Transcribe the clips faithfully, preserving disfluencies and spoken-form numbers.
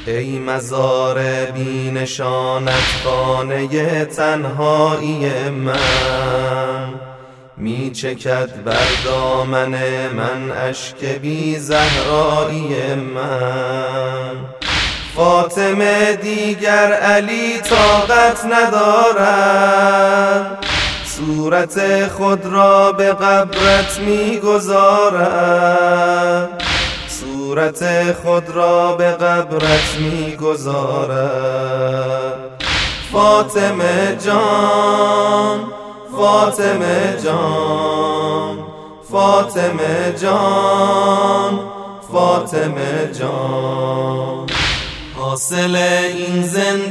ای مزار بی نشانت خانه تنهایی من، می چکد بر دامن من اشک بی زهرایی من. فاطمه دیگر علی طاقت ندارد، صورت خود را به قبرت می گذارد، صورت خود را به قبرت می گذارد. فاطمه جان، فاطمه جان، فاطمه جان، فاطمه جان. حاصل این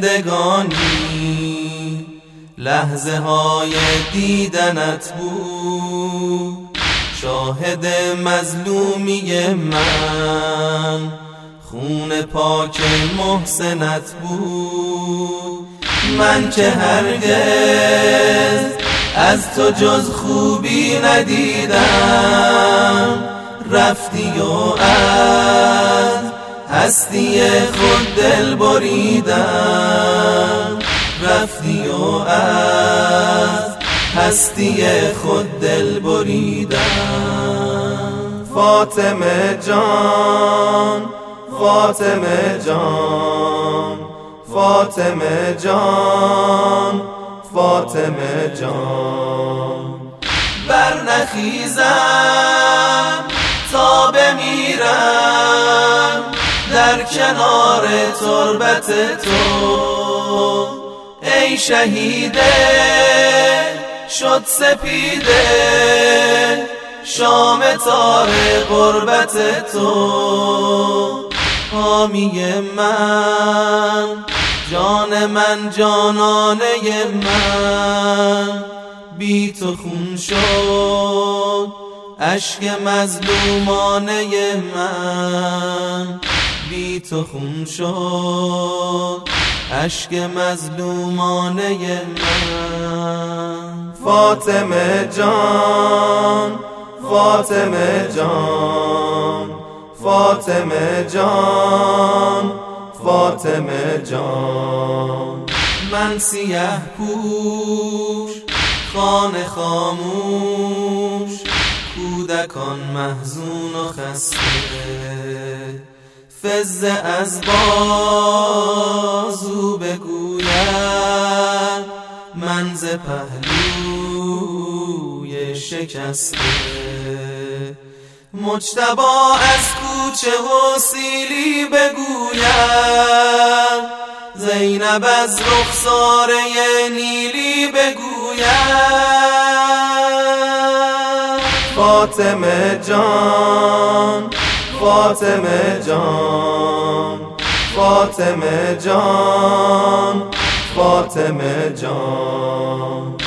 زندگانی لحظه های دیدنت بود، شاهد مظلومی من خون پاک محسنت بود. من که هرگز از تو جز خوبی ندیدم، رفتی و از هستی خود دل بریدم، رفتی و از هستی خود دل بریدم. فاطمه جان، فاطمه جان، فاطمه جان، فاطمه جان. برنخیزم تا بمیرم در کنار تربت تو، ای شهیده شد سپیده شام تار غربت تو. حامی من، جان من، جانانه من، بی تو خون شد اشک مظلومانه من، بی تو خون شد اشک مظلومانه من. فاطمه جان، فاطمه جان، فاطمه جان، فاطمه جان. من سیه پوش، خانه خاموش، کودکان محزون و خسته، فز از بازو بگوید من ز پهلوی شکسته. مجتبی از کوچه و سیلی بگوید، زینب از رخساره نیلی بگوید. فاطمه جان، فاطمه جان، فاطمه جان، فاطمه جان.